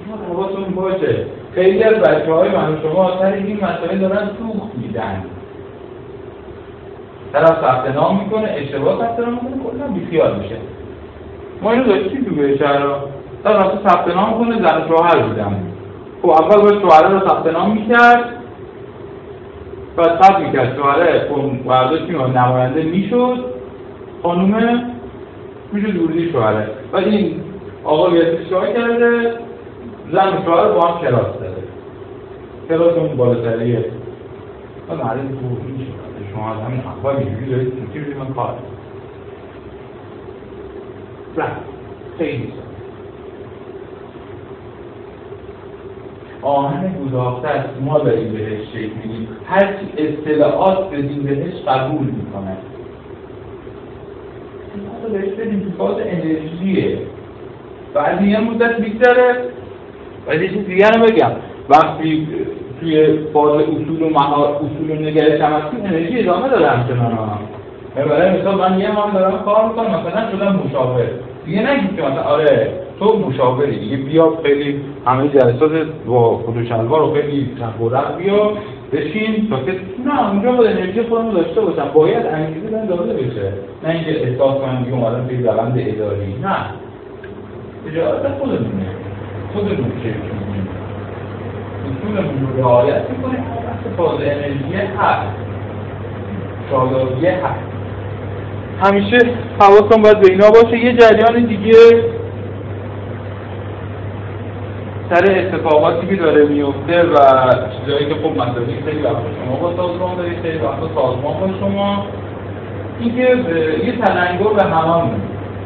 حواستون باشه خیلی از بچه‌های من و شما سر این مسئله دارن سوخت میدن. طرف ثبت نام میکنه، اشتباه ثبت نام میکنه، کلا بیخیال میشه. ما اینو داشتیم تو بهشهرا. طرف ثبت نام کنه، زن و شوهر بودن. خب اول باید شوهر رو ثبت نام میکرد، بعد ثبت میکرد شوهره برداشت میاد نماینده میشد، خانومه میشه دوردی شوهره. بعد این آقا بیاد اشتباه کرده، زن و شوهر با هم کلاس داده. کلاس اون بالاتریه. بعد معلوم تو این شده. شما از همین اخبار اینجوری دارید چی روی من کار رفت خیلی سا آهن گذافتر ما داریم بهش شکل میدیم، هرچی اصطلاحات بدیم بهش قبول میکنه. ما بهش بدیم تو فاز انرژیه. بعد یه مدت میگذره باید یه چیز دیگه رو بگم. وقتی توی فاز اصول و نگرش هم هستیم انرژی ادامه داره همچنان ها. برای مثال من یه ماه دارم کار میکنم، مثلا شدم مشاور. دیگه نگید که مثلا آره تو مشاوری دیگه بیا خیلی همه جلسات با خود شلوار رو خیلی تقرر بیا بشین تا که نه اونجا باید انرژی خودم داشته باشم، باید انگیزه من داده بشه، نه اینکه احساس کنم دیگه اومدم توی روند اداری. نه اجازه خودمونه چه می‌کنیم اصولمون رو رعایت می‌کنیم. وقت فاز انرژی هست، شادابی هست، همیشه حواستون باید به اینا باشه. یه جریان دیگه سر اتفاقاتی که داره میفته و چیزایی که خب مثلا خیلی وقت شما با سازمان دارید، خیلی وقت سازمان با شما، این که یه تلنگر به هممون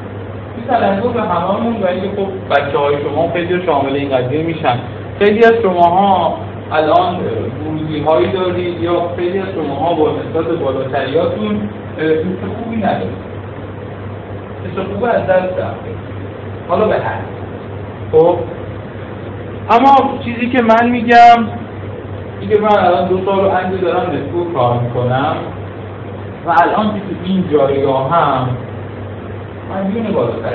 و اینکه خب بچه‌های شما خیلی شامل این قضیه میشن. خیلی از شماها الان ورودی‌هایی دارید یا خیلی از شماها با نسبت بالاتریاتون حس خوبی ندارید. حس خوبی از دست رفته. حالا به هر خب اما چیزی که من میگم اینکه من الان 2 سال و اندی دارم نسبت کار میکنم و الان که تو این جایگاه هم مدیون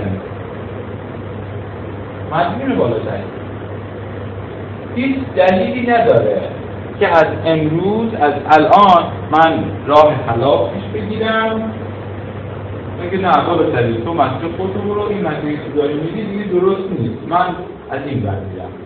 بالاتری هیچ دلیلی نداره که از امروز از الان من راه خلاف پیش بگیرم بگه نه بالاتری تو مسئله خودتو برو، این مسئله که داری میگی دیگه درست نیست، من از این برمی‌دارم.